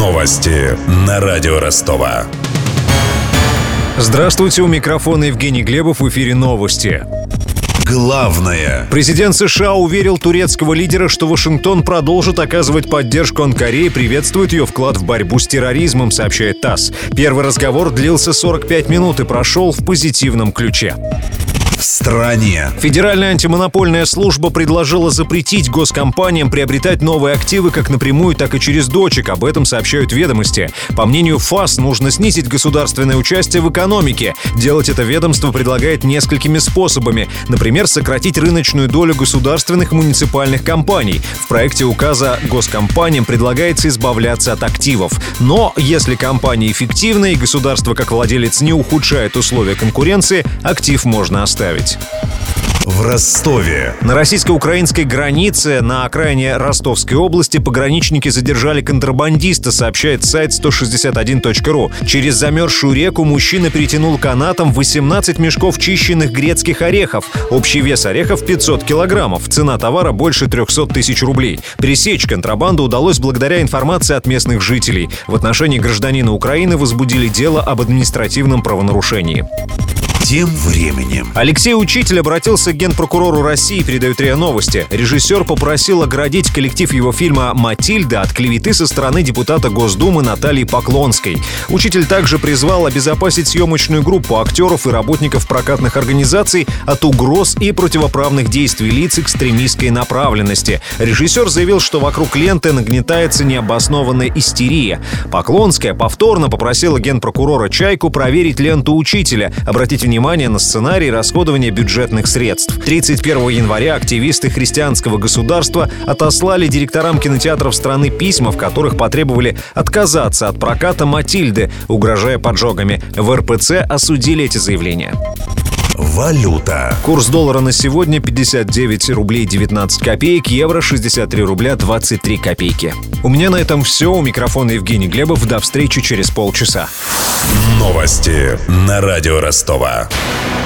Новости на радио Ростова. Здравствуйте, у микрофона Евгений Глебов, в эфире новости. Главное. Президент США уверил турецкого лидера, что Вашингтон продолжит оказывать поддержку Анкаре и приветствует ее вклад в борьбу с терроризмом, сообщает ТАСС. Первый разговор длился 45 минут и прошел в позитивном ключе. В стране. Федеральная антимонопольная служба предложила запретить госкомпаниям приобретать новые активы как напрямую, так и через дочек. Об этом сообщают «Ведомости». По мнению ФАС, нужно снизить государственное участие в экономике. Делать это ведомство предлагает несколькими способами. Например, сократить рыночную долю государственных и муниципальных компаний. В проекте указа госкомпаниям предлагается избавляться от активов. Но если компания эффективна и государство как владелец не ухудшает условия конкуренции, актив можно оставить. В Ростове. На российско-украинской границе на окраине Ростовской области пограничники задержали контрабандиста, сообщает сайт 161.ru. Через замерзшую реку мужчина перетянул канатом 18 мешков чищенных грецких орехов. Общий вес орехов 500 килограммов. Цена товара больше 300 тысяч рублей. Пресечь контрабанду удалось благодаря информации от местных жителей. В отношении гражданина Украины возбудили дело об административном правонарушении. Тем временем. Алексей Учитель обратился к генпрокурору России, передают РИА Новости. Режиссер попросил оградить коллектив его фильма «Матильда» от клеветы со стороны депутата Госдумы Натальи Поклонской. Учитель также призвал обезопасить съемочную группу актеров и работников прокатных организаций от угроз и противоправных действий лиц экстремистской направленности. Режиссер заявил, что вокруг ленты нагнетается необоснованная истерия. Поклонская повторно попросила генпрокурора Чайку проверить ленту Учителя, обратить внимание на сценарий расходования бюджетных средств. 31 января активисты христианского государства отослали директорам кинотеатров страны письма, в которых потребовали отказаться от проката «Матильды», угрожая поджогами. В РПЦ осудили эти заявления. Валюта. Курс доллара на сегодня 59 рублей 19 копеек, евро 63 рубля 23 копейки. У меня на этом все. У микрофона Евгений Глебов. До встречи через полчаса. Новости на радио Ростова.